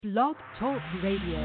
Blog Talk Radio.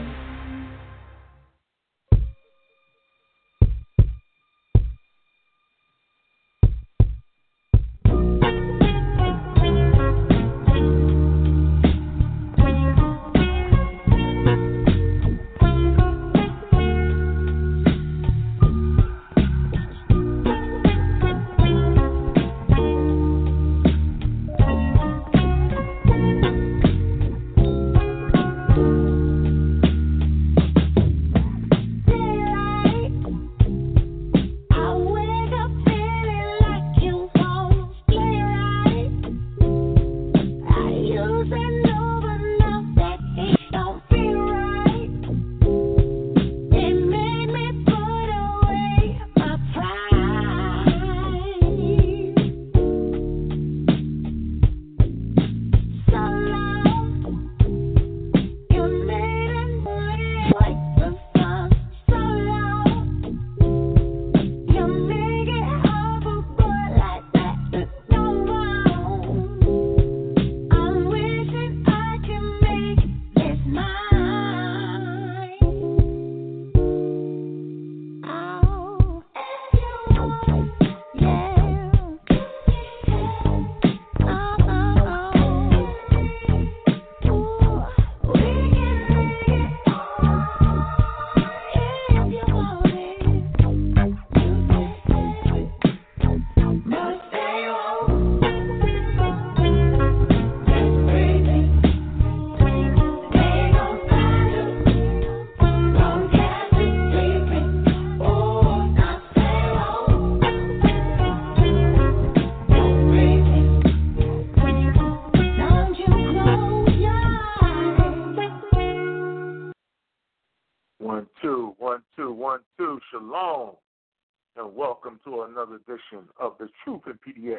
Shalom, and welcome to another edition of the Truth in PDX,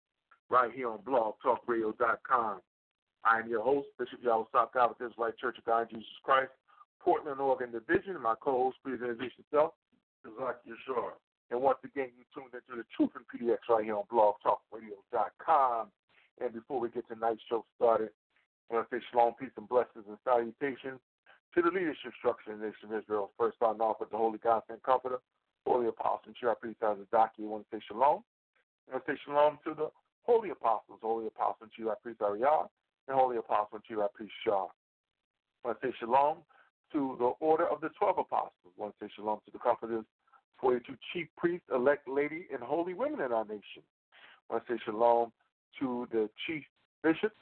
right here on blogtalkradio.com. I am your host, Bishop Yahweh South Calvary Israelite Church of God in Jesus Christ, Portland, Oregon Division, and my co-host, please introduce yourself, Zaki Yashar. And once again, you tuned into the Truth in PDX right here on blogtalkradio.com. And before we get tonight's show started, I want to say shalom, peace, and blessings and salutations to the leadership structure in the nation of Israel. First, starting off with the Holy God and Comforter, Holy Apostle, and Chief Priest Zaki. I want to say shalom. I want to say shalom to the Holy Apostles, Holy Apostle and Chief Priest Ariyah, and Holy Apostle and Chief Priest Shah. I want to say shalom to the Order of the 12 Apostles. I want to say shalom to the Comforters, 42 Chief Priests, elect lady, and holy women in our nation. I want to say shalom to the Chief Bishops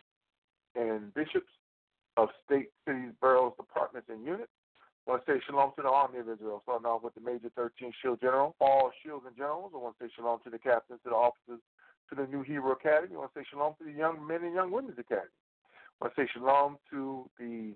and Bishops of state, cities, boroughs, departments, and units. I want to say shalom to the Army of Israel, starting off with the Major 13 Shield General, all shields and generals. I want to say shalom to the captains, to the officers, to the New Hebrew Academy. I want to say shalom to the young men and young women's academy. I want to say shalom to the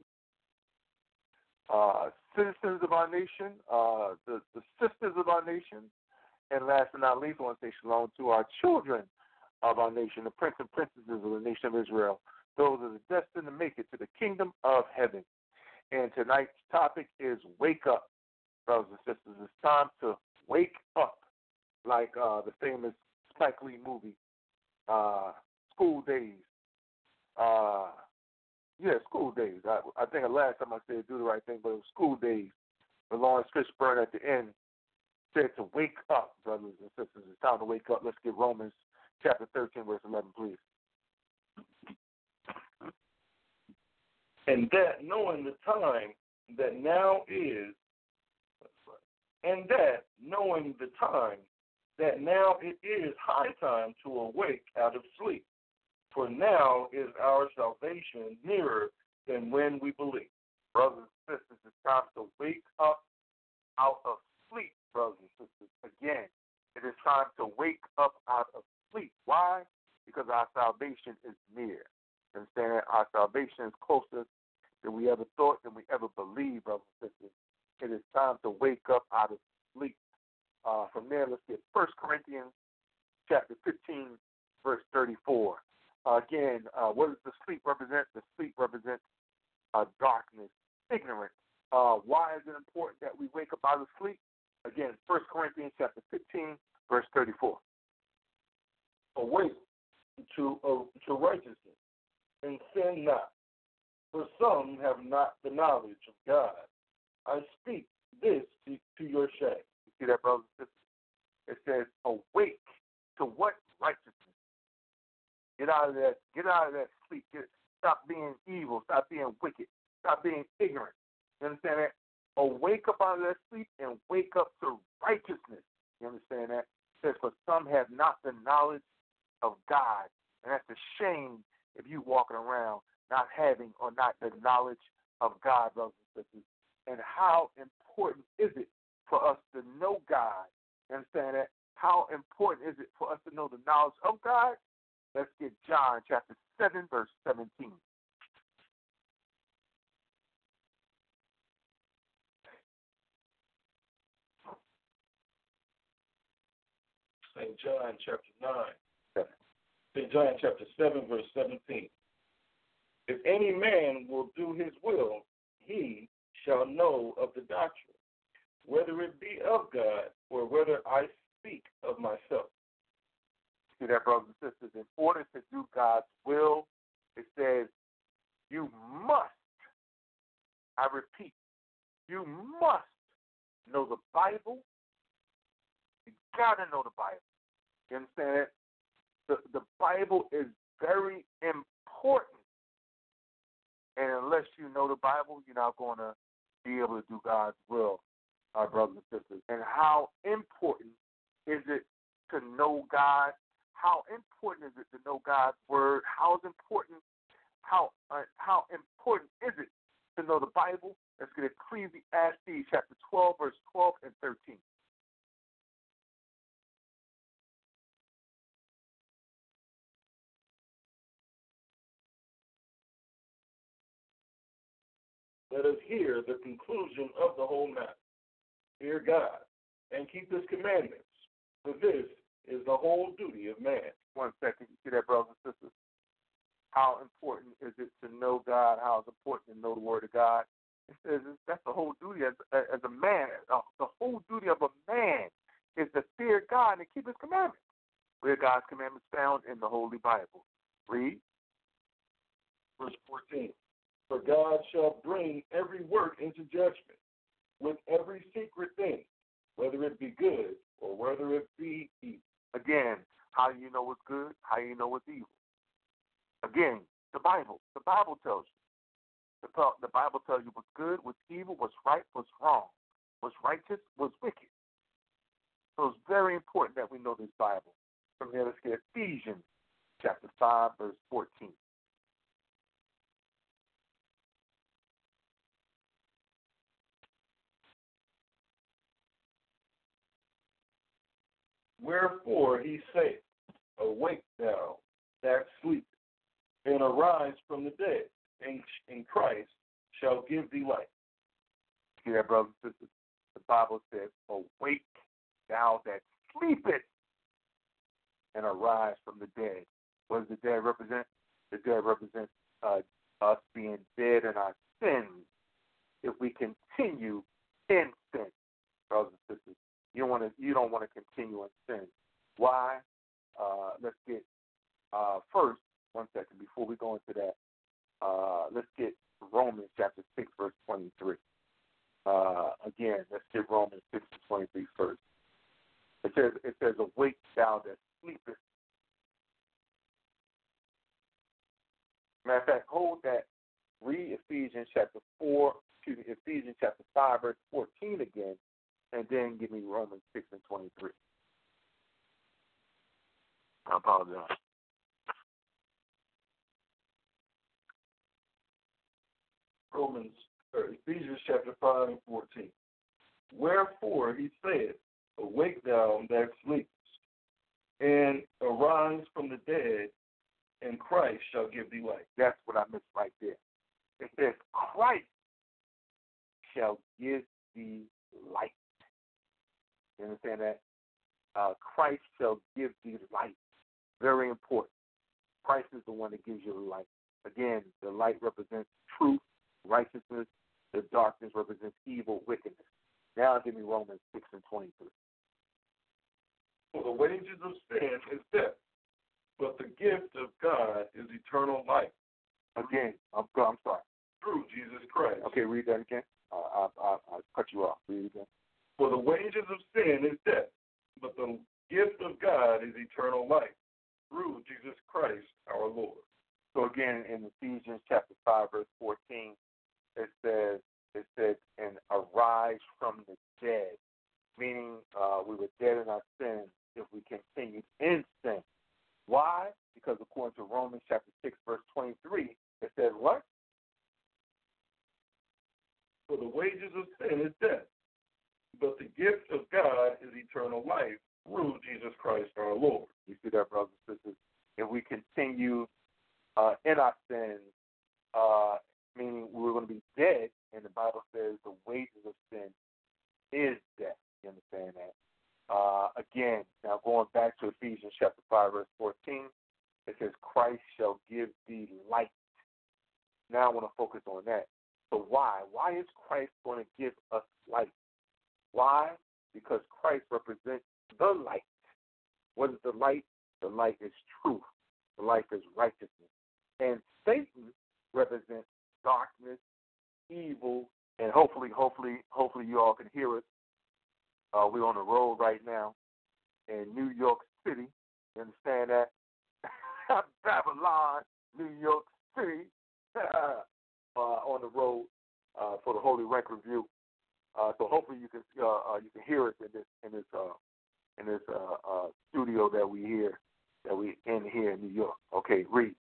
citizens of our nation, the sisters of our nation, and last but not least, I want to say shalom to our children of our nation, the prince and princesses of the nation of Israel. Those are destined to make it to the kingdom of heaven. And tonight's topic is wake up, brothers and sisters. It's time to wake up, like the famous Spike Lee movie, School Days. School Days. I think the last time I said do the right thing, but it was School Days. The Lawrence Fishburne at the end said to wake up, brothers and sisters. It's time to wake up. Let's get Romans chapter 13, verse 11, please. And that knowing the time that now is, it is high time to awake out of sleep. For now is our salvation nearer than when we believe. Brothers and sisters, it's time to wake up out of sleep, brothers and sisters. Again, it is time to wake up out of sleep. Why? Because our salvation is near. Understand? Our salvation is closer than we ever thought, than we ever believed, brothers and sisters. It is time to wake up out of sleep. From there, let's get 1 Corinthians chapter 15, verse 34. Again, what does the sleep represent? The sleep represents darkness, ignorance. Why is it important that we wake up out of sleep? Again, 1 Corinthians chapter 15, verse 34. Awake to righteousness and sin not. for some have not the knowledge of God. I speak this to your shame. You see that, brothers and sisters? It says, awake to what? Righteousness. Get out of that sleep. Stop being evil. Stop being wicked. Stop being ignorant. You understand that? Awake up out of that sleep and wake up to righteousness. You understand that? It says, for some have not the knowledge of God. And that's a shame if you walking around not having or not the knowledge of God, brothers and sisters. And how important is it for us to know God? You understand that? How important is it for us to know the knowledge of God? Let's get John chapter 7, verse 17. St. John chapter 9. 7. St. John chapter 7, verse 17. If any man will do his will, he shall know of the doctrine, whether it be of God or whether I speak of myself. See that, brothers and sisters? In order to do God's will, it says you must, I repeat, you must know the Bible. You got to know the Bible. You understand it? The Bible is very important. And unless you know the Bible, you're not going to be able to do God's will, our brothers and sisters. And how important is it to know God? How important is it to know God's word? How important is it to know the Bible? Let's get Ecclesiastes chapter 12, verse 12 and 13. Let us hear the conclusion of the whole matter. Fear God and keep his commandments, for this is the whole duty of man. 1 second. You see that, brothers and sisters? How important is it to know God? How is it important to know the word of God? It says that's the whole duty as a man. The whole duty of a man is to fear God and keep his commandments. Where God's commandments found in the Holy Bible. Read. Verse 14. For God shall bring every work into judgment with every secret thing, whether it be good or whether it be evil. Again, how do you know what's good? How do you know what's evil? Again, the Bible. The Bible tells you. The Bible tells you what's good, what's evil, what's right, what's wrong, what's righteous, what's wicked. So it's very important that we know this Bible. From there, let's get Ephesians chapter 5, verse 14. Wherefore he saith, awake thou that sleepest, and arise from the dead, and Christ shall give thee light. See that, brothers and sisters? The Bible says, awake thou that sleepest, and arise from the dead. What does the dead represent? The dead represents us being dead in our sins if we continue in sin, brothers and sisters. You don't want to continue in sin. Why? Let's get first, 1 second, before we go into that, let's get Romans chapter 6, verse 23. Again, let's get Romans 6 to 23 first. It says, awake thou that sleepest. Matter of fact, hold that. Read Ephesians chapter 5, verse 14 again, and then give me Romans 6 and 23. I apologize. Ephesians chapter 5 and 14. Wherefore he said, awake thou that sleepest, and arise from the dead, and Christ shall give thee light. That's what I missed right there. It says, Christ shall give thee light. You understand that? Christ shall give thee light. Very important. Christ is the one that gives you the light. Again, the light represents truth, righteousness. The darkness represents evil, wickedness. Now give me Romans 6 and 23. For the wages of sin is death, but the gift of God is eternal life. Again, I'm sorry. through Jesus Christ. Okay, read that again. I cut you off. Read it again. For the wages of sin is death, but the gift of God is eternal life through Jesus Christ our Lord. So again, in Ephesians chapter 5, verse 14, it says, and arise from the dead, meaning we were dead in our sins if we continued in sin. Why? Because according to Romans chapter 6, verse 23, it says what? For the wages of sin is death, but the gift of God is eternal life through Jesus Christ our Lord. You see that, brothers and sisters? If we continue in our sins, meaning we're going to be dead, and the Bible says the wages of sin is death. You understand that? Again, now going back to Ephesians chapter 5, verse 14, it says, Christ shall give thee light. Now I want to focus on that. So why? Why is Christ going to give us light? Why? Because Christ represents the light. What is the light? The light is truth. The light is righteousness. And Satan represents darkness, evil, and hopefully you all can hear us. We're on the road right now in New York City. You understand that? Babylon, New York City, on the road for the Holy Rank Review. So hopefully you can hear us in this studio that we in here in New York. Okay, read.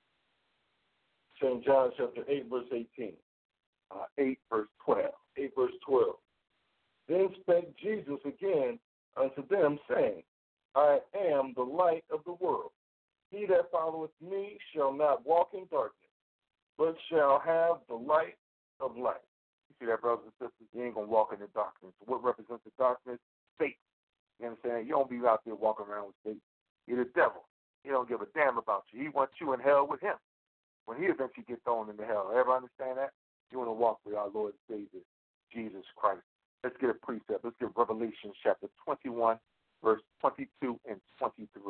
St. John chapter 8, verse 18. 8 verse 12. 8 verse 12. Then spake Jesus again unto them, saying, I am the light of the world. He that followeth me shall not walk in darkness, but shall have the light of life. You see that, brothers and sisters? You ain't going to walk in the darkness. What represents the darkness? Satan. You understand? You don't be out there walking around with Satan. You're the devil. He don't give a damn about you. He wants you in hell with him when he eventually gets thrown into hell. Everybody understand that? You want to walk with our Lord and Savior, Jesus Christ. Let's get a precept. Let's get Revelation chapter 21, verse 22 and 23.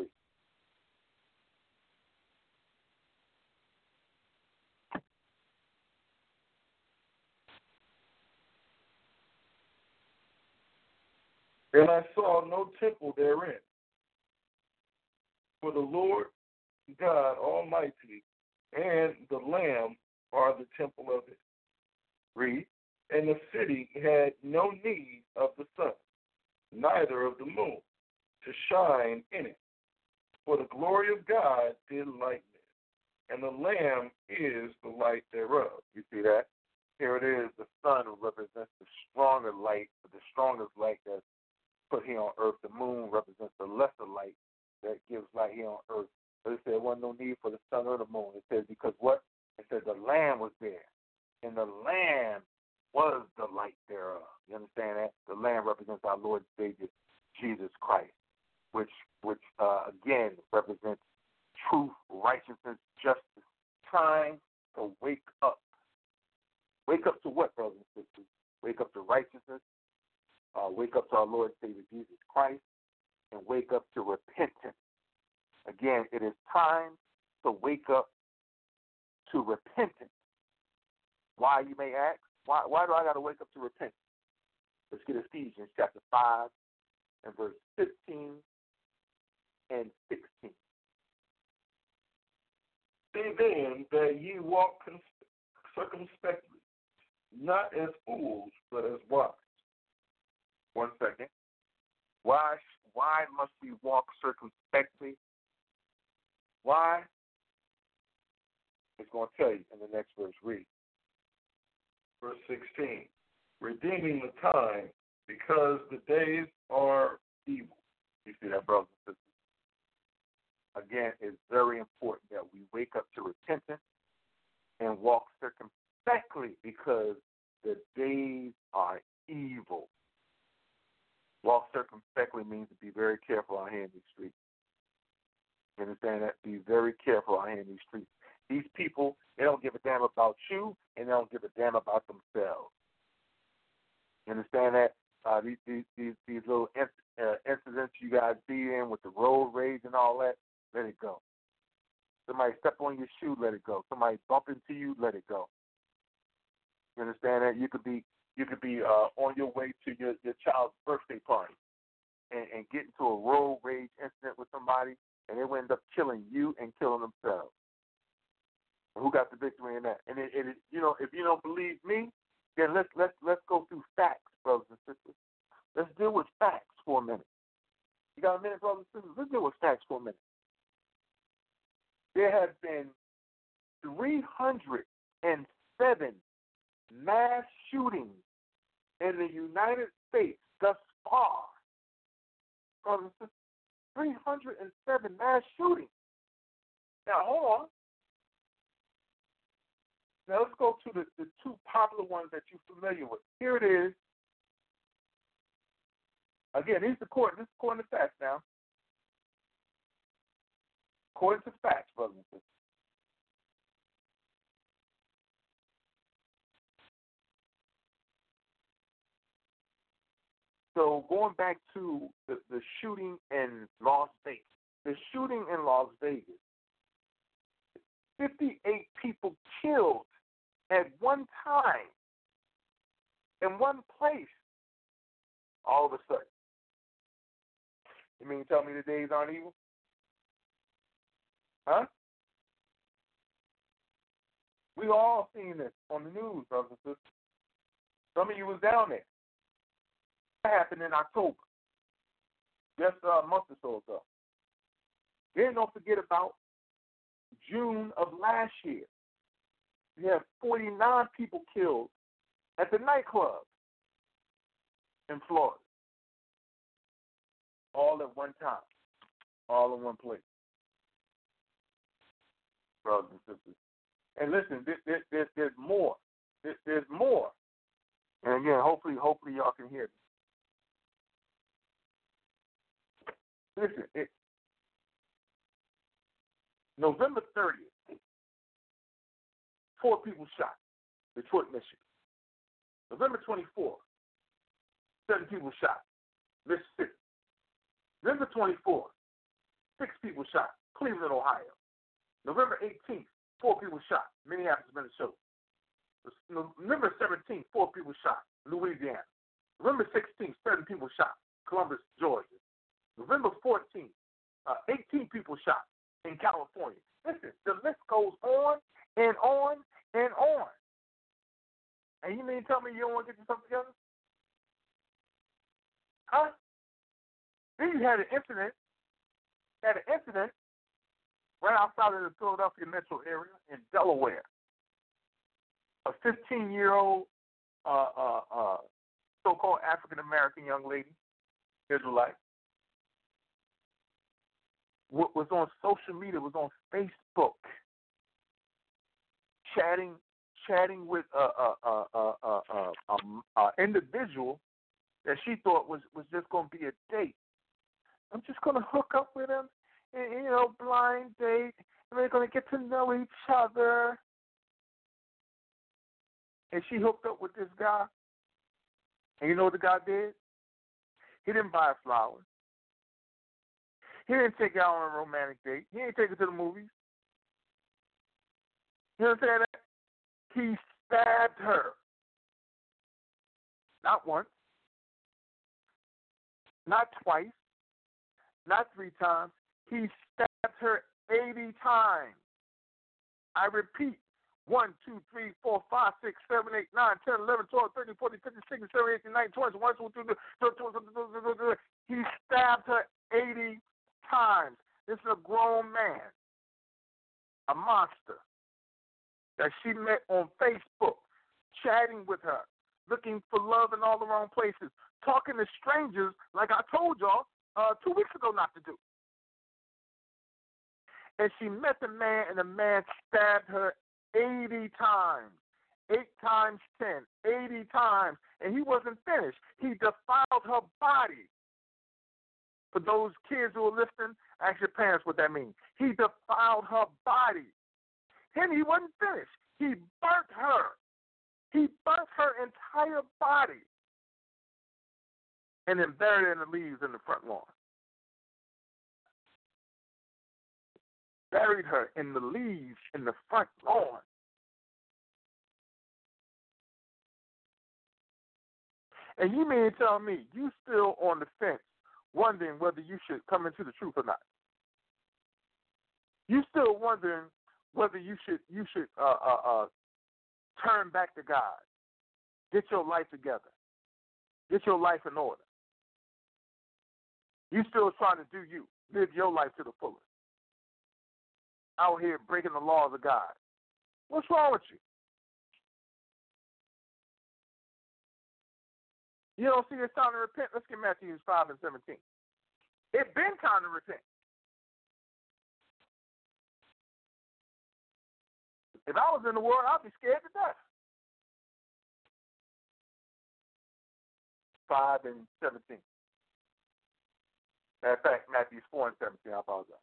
And I saw no temple therein, for the Lord God Almighty and the Lamb are the temple of it. Read. And the city had no need of the sun, neither of the moon, to shine in it. For the glory of God did lighten it, and the Lamb is the light thereof. You see that? Here it is. The sun represents the stronger light, the strongest light that's put here on earth. The moon represents the lesser light that gives light here on earth. But it said there wasn't no need for the sun or the moon. It says because what? It says the Lamb was there, and the Lamb was the light thereof. You understand that? The Lamb represents our Lord and Savior, Jesus Christ, which again represents truth, righteousness, justice. Time to wake up. Wake up to what, brothers and sisters? Wake up to righteousness. Wake up to our Lord and Savior, Jesus Christ, and wake up to repentance. Again, it is time to wake up to repentance. Why, you may ask? Why do I got to wake up to repentance? Let's get Ephesians chapter 5 and verse 15 and 16. See then that ye walk circumspectly, not as fools, but as wise. 1 second. Why must we walk circumspectly? Why? It's going to tell you in the next verse. Read. Verse 16, redeeming the time, because the days are evil. You see that, brothers and sisters? Again, it's very important that we wake up to repentance and walk circumspectly, because the days are evil. Walk circumspectly means to be very careful out here in these streets. You understand that? Be very careful out here in these streets. These people, they don't give a damn about you, and they don't give a damn about themselves. You understand that? These little incidents you guys see in with the road rage and all that, let it go. Somebody step on your shoe, let it go. Somebody bump into you, let it go. You understand that? You could be on your way to your child's birthday party and get into a road rage incident with somebody, and they will end up killing you and killing themselves. Who got the victory in that? And if you don't believe me, then let's go through facts, brothers and sisters. Let's deal with facts for a minute. You got a minute, brothers and sisters? Let's deal with facts for a minute. There have been 307 mass shootings in the United States thus far. Brothers and sisters, 307 mass shootings. Now, hold on. Now, let's go to the two popular ones that you're familiar with. Here it is. Again, this is according to facts now. According to facts, brothers and sisters. So going back to the shooting in Las Vegas. The shooting in Las Vegas. 58 people killed at one time in one place all of a sudden. You mean tell me the days aren't evil? Huh? We all seen this on the news, brothers and sisters. Some of you was down there. That happened in October, just a month or so ago. Then don't forget about June of last year. We had 49 people killed at the nightclub in Florida. All at one time. All in one place. Brothers and sisters. And listen, there's more. There's more. And again, hopefully y'all can hear me. Listen, November 30th, 4 people shot, Detroit, Michigan. November 24th, 7 people shot, Mississippi. November 24th, 6 people shot, Cleveland, Ohio. November 18th, 4 people shot, Minneapolis, Minnesota. November 17th, 4 people shot, Louisiana. November 16th, 7 people shot, Columbus, Georgia. November 14th, 18 people shot in California. Listen, the list goes on and on and on. And you mean tell me you don't want to get yourself together? Huh? Then you had an incident right outside of the Philadelphia metro area in Delaware. A 15-year-old so-called African-American young lady, Israelite, was on social media, was on Facebook, chatting with an individual that she thought was just going to be a date. I'm just going to hook up with him, and, blind date, and we're going to get to know each other. And she hooked up with this guy. And you know what the guy did? He didn't buy her flowers. He didn't take her out on a romantic date. He didn't take her to the movies. You understand that? He stabbed her. Not once. Not twice. Not 3 times. He stabbed her 80 times. I repeat. 1, 2, 3, 4, 5, 6, 7, 8, 9, 10, 11, 12, 13, 14, 15, 16, 17, 18, 19, 20, 21, 22, 23. He stabbed her 80 times. This is a grown man, a monster, that she met on Facebook, chatting with her, looking for love in all the wrong places, talking to strangers like I told y'all 2 weeks ago not to do. And she met the man, and the man stabbed her 80 times. 8 times 10. 80 times. And he wasn't finished. He defiled her body. For those kids who are listening, ask your parents what that means. He defiled her body. And he wasn't finished. He burnt her. He burnt her entire body. And then buried her in the leaves in the front lawn. Buried her in the leaves in the front lawn. And you mean to tell me you still on the fence wondering whether you should come into the truth or not? You still wondering whether you should turn back to God, get your life together, get your life in order. You still trying to do you, live your life to the fullest. Out here breaking the laws of God. What's wrong with you? You don't see it's time to repent? Let's get Matthew 5 and 17. It's been time to repent. If I was in the world, I'd be scared to death. 5 and 17. Matter of fact, Matthew 4 and 17, I apologize.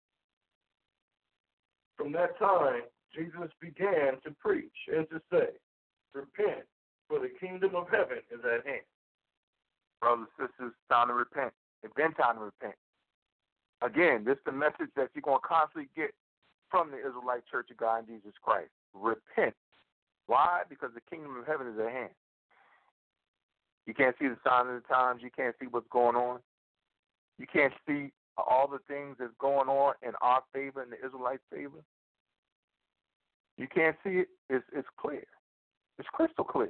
From that time, Jesus began to preach and to say, repent, for the kingdom of heaven is at hand. Brothers and sisters, it's time to repent. It's been time to repent. Again, this is the message that you're going to constantly get from the Israelite Church of God in Jesus Christ. Repent. Why? Because the kingdom of heaven is at hand. You can't see the sign of the times. You can't see what's going on. You can't see all the things that's going on in our favor and the Israelite favor. You can't see it. It's clear. It's crystal clear.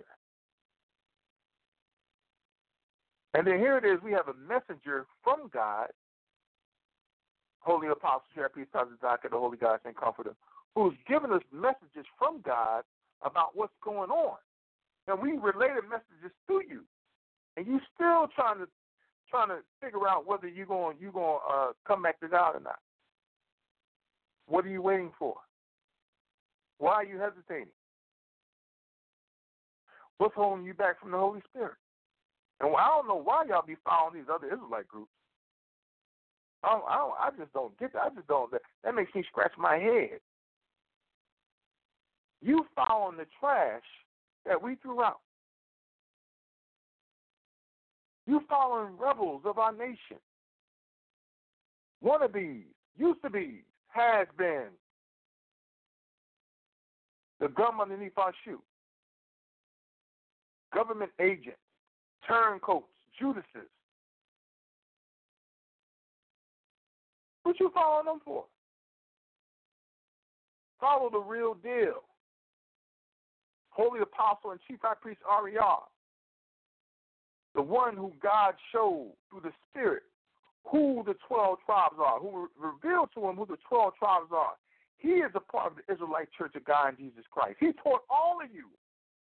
And then here it is. We have a messenger from God, Holy Apostle, Share Peace, Tazazaka, the Holy God and Comforter, who's given us messages from God about what's going on. And we relay the messages to you. And you still trying to figure out whether you're going come back to God or not. What are you waiting for? Why are you hesitating? What's holding you back from the Holy Spirit? And I don't know why y'all be following these other Israelite groups. I just don't get that. I just don't. That makes me scratch my head. You following the trash that we threw out. You following rebels of our nation. Wannabes, used to be, has been. The gum underneath our shoe. Government agents, turncoats, Judases. What you following them for? Follow the real deal. Holy Apostle and Chief High Priest Ariel, the one who God showed through the Spirit who the 12 tribes are, who revealed to him who the 12 tribes are. He is a part of the Israelite Church of God in Jesus Christ. He taught all of you.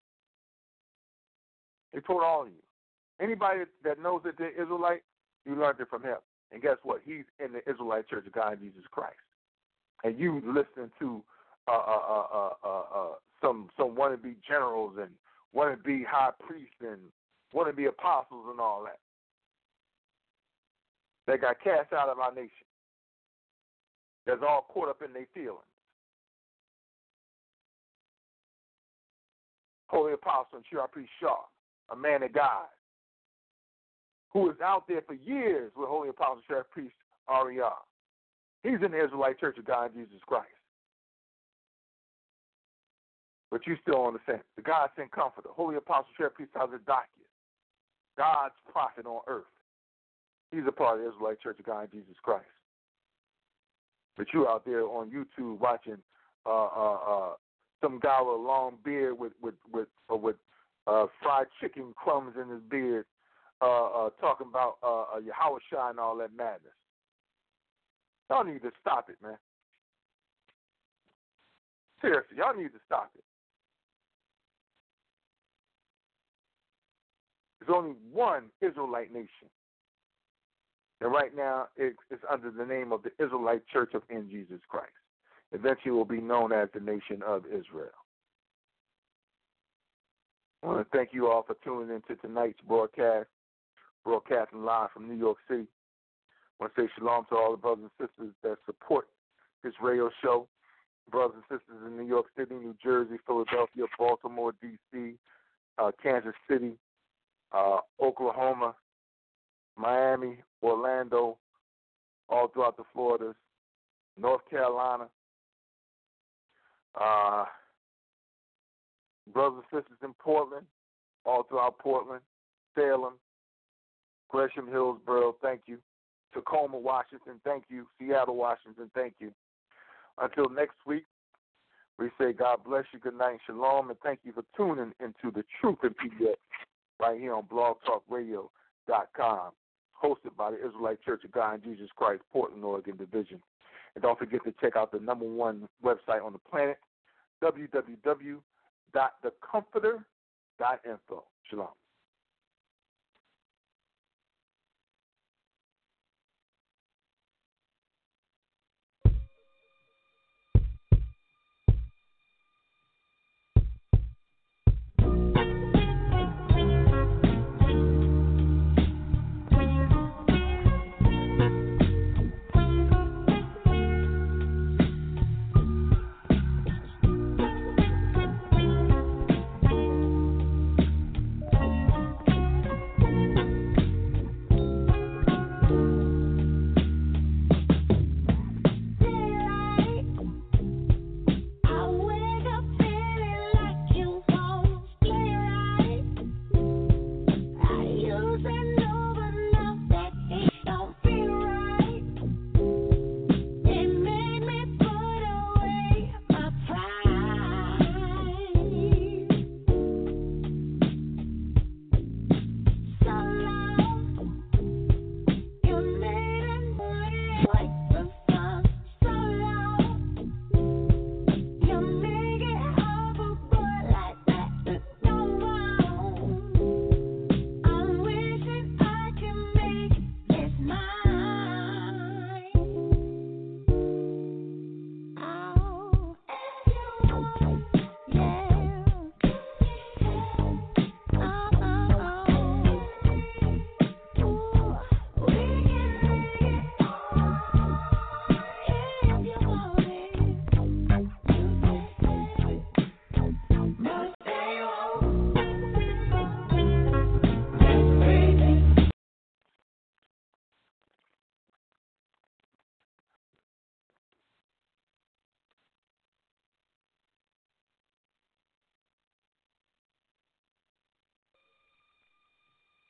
He taught all of you. Anybody that knows that they're Israelite, you learned it from him. And guess what? He's in the Israelite Church of God in Jesus Christ. And you listen to some wannabe generals and wannabe high priests and wannabe apostles and all that. They got cast out of our nation. That's all caught up in their feelings. Holy Apostle and Chief Priest Shaw, a man of God, who was out there for years with Holy Apostle Sheriff Priest Ariel. He's in the Israelite Church of God in Jesus Christ. But you still on the fence. The God sent comforter, Holy Apostle Sheriff Priest Tazadakia, God's prophet on earth. He's a part of the Israelite Church of God in Jesus Christ. But you out there on YouTube watching some guy with a long beard with fried chicken crumbs in his beard, talking about Yahushua and all that madness. Y'all need to stop it, man. Seriously, y'all need to stop it. There's only one Israelite nation. And right now, it's under the name of the Israelite Church of in Jesus Christ. Eventually, it will be known as the Nation of Israel. I want to thank you all for tuning into tonight's broadcasting live from New York City. I want to say shalom to all the brothers and sisters that support this radio show. Brothers and sisters in New York City, New Jersey, Philadelphia, Baltimore, D.C., Kansas City, Oklahoma, Miami, Orlando, all throughout the Floridas, North Carolina, brothers and sisters in Portland, all throughout Portland, Salem, Gresham, Hillsborough, thank you. Tacoma, Washington, thank you. Seattle, Washington, thank you. Until next week, we say God bless you, good night, shalom, and thank you for tuning into the Truth in PDX right here on blogtalkradio.com, hosted by the Israelite Church of God in Jesus Christ, Portland, Oregon Division. And don't forget to check out the #1 website on the planet, www.thecomforter.info. Shalom.